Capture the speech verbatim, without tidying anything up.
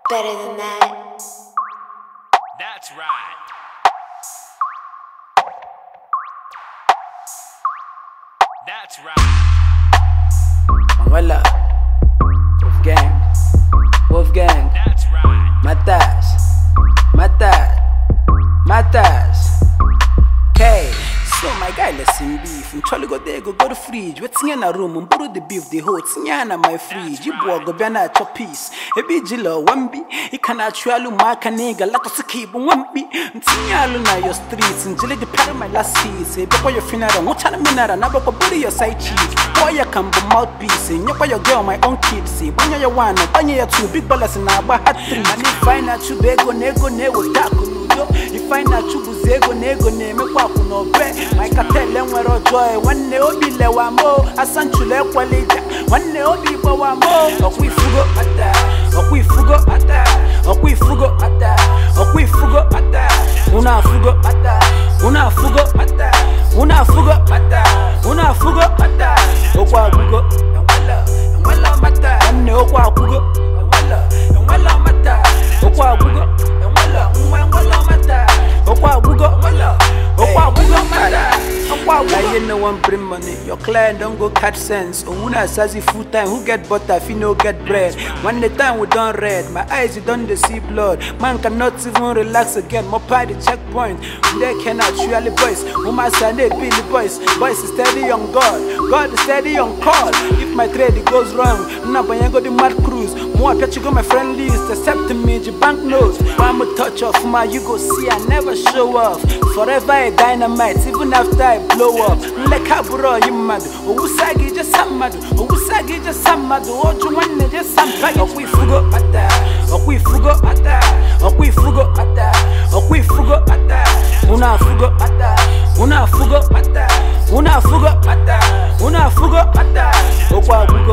Better than that. That's right. That's right. Manuela, Wolfgang, Wolfgang, That's right. Matas, Matas, Matas. Okay, so my guy, let's see beef. And Charlie go there, go go to fridge. What's in a room? And borrow the beef, the hot. Sinyana my fridge. You boy go biana chop piece. A big jilla, one be. He can actually mark a nigga. Let us keep one be. Sinyalo na your streets. And jelly the pattern my last seat. Say, before your funeral, what kind of minute? And never go booty your side cheese. Boy, you can be mouthpiece. And you're your girl, my own kids. See, when you're one, when you're two big ballers in our hat three. And if find out you beg on ego, never tackle. You find out you buzego nego name kwaku no be my cartel enwero joy one obi lewa mo asanchule kwaleja one obi bawa mo okwifugo ata okwifugo ata okwifugo ata okwifugo ata una fugo ata una fugo ata una fugo ata una fugo ata okwagugo enwela enwela mata one okwagugo enwela enwela mata okwagugo enwela enwela mata okwagugo enwela okwagugo mata. Now you know one bring money, your client don't go catch sense. Una sassy full time, who get butter if you no get bread. When the time we done red, my eyes you done the see blood. Man cannot even relax again, more party checkpoint. They cannot really boys, who my son they be the boys. Boys is steady on God, God is steady on call. If my trade it goes wrong, now when you go the mad cruise. More catch you go my friend list, accept me, your bank notes. I'm a touch off my you go see I never show off. Forever a dynamite, even after I blow up. Like a bro, you mad. Oh, Usagi just some mad. Oh, Usagi just some mad. Oh, you want just some bag. Oh, we fugo ata. Oh, we fugo ata. Oh, we fugo ata. Oh, we fugo ata. Una fugo ata. Una fugo ata. Una fugo ata. Una fugo ata. Oh,